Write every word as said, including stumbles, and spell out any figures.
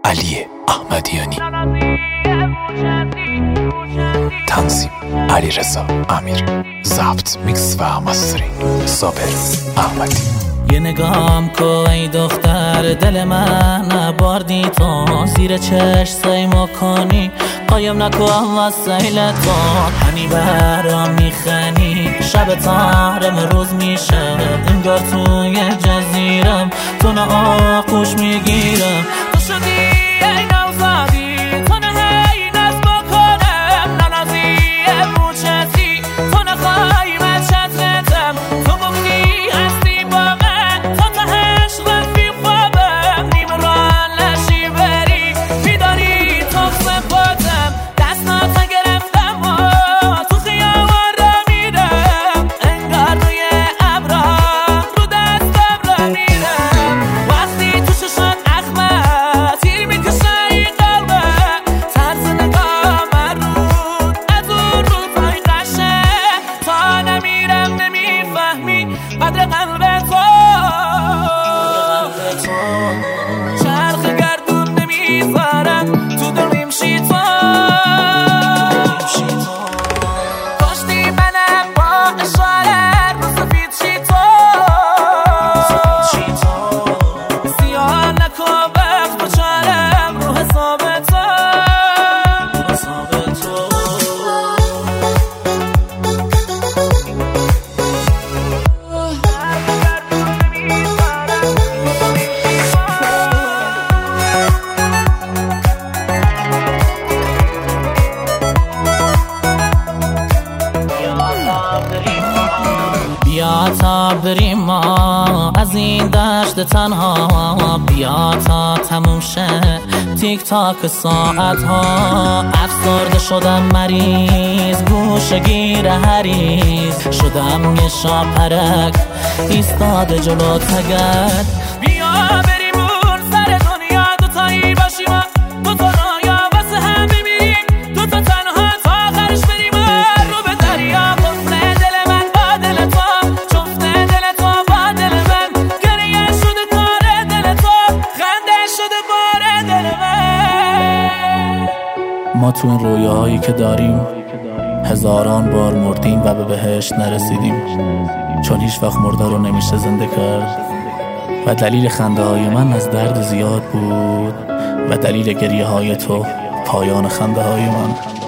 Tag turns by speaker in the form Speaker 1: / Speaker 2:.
Speaker 1: علی احمدیانی، تنظیم علیرضا امیری، ضبط میکس و مسترینگ صابر احمدی.
Speaker 2: یه نگام کو ای دختر دل من باردی تو، زیر چشم سیما کنی قایم نکو واسه تو، هنی برام میخنی شب تارم روز میشه، انگار توی جزیرم تو نه آغوش میگیرم، تو شدی ای نوزادی تو نه هی نصب کنم، ننازی موچتی تو نخوای من چترتم، تو بگنی هستی با من تا تهش رفی خوابم، نیم ران لشی بری میداری تو سپاتم، دستات گرفتم و تو خیابان را میرم، انگار روی ابرا رو دستم را میرم، وقتی تو ششات اخمه تیر میکشه ای قلبه، طرز نگاه من رود از اون روزای قشه، تا نمیرم نمیفهمی قدر قلب تو، چرخ گردون نمیذارم تو دل میمشی تو، کشتی منم با اشاره رو سفید شی تو، سیاه نکو وقت بچارم رو حساب تو. بیا تا بریم ما از این دشت تنها، بیا تا تموم شه تیک تاک ساعت ها، افسرده شدم مریض گوشه گیر هریز، شدم یه شاپرک ایستاده جلو تگت، بیا بریم اون سر دنیا دوتایی باشیم، دوتا رویا واسه هم بمیریم، دوتا تنها تا آخرش بریم رو به دریا، گفته دل من با دل تو، چفته دل تو با دل من، گریه شده کار دل تو، خنده شده بار دل من.
Speaker 3: ما تو این رویاهایی که داریم هزاران بار مردیم و به بهشت نرسیدیم، چون هیچ وقت مرده رو نمیشه زنده کرد، و دلیل خنده های من از درد زیاد بود و دلیل گریه های تو پایان خنده های من.